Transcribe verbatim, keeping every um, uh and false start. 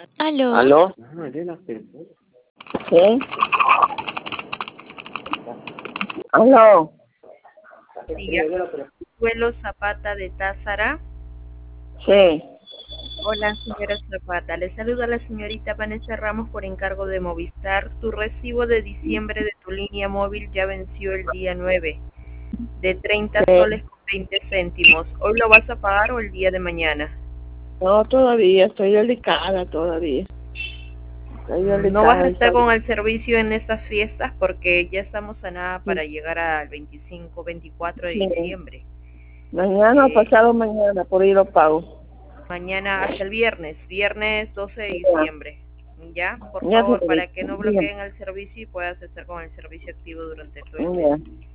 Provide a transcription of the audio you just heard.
¿Aló? ¿Aló? ¿Sí? ¿Aló? Consuelo Zapata de Tázara. Sí. Hola, señora Zapata. Le saluda la señorita Vanessa Ramos por encargo de Movistar. Tu recibo de diciembre de tu línea móvil ya venció el día nueve, de treinta Sí. soles con veinte céntimos. ¿Hoy lo vas a pagar o el día de mañana? No, todavía, estoy delicada todavía. Estoy No vas a delicada. estar estoy- con el servicio en estas fiestas porque ya estamos a nada para llegar al veinticinco, veinticuatro de Sí. diciembre. Mañana o Eh, pasado mañana, por ahí lo pago. Mañana hasta el viernes, viernes doce de diciembre. ¿Ya? Por Ya, favor, para señorita. que no Ya. bloqueen el servicio y puedas estar con el servicio activo durante todo el Ya. mes.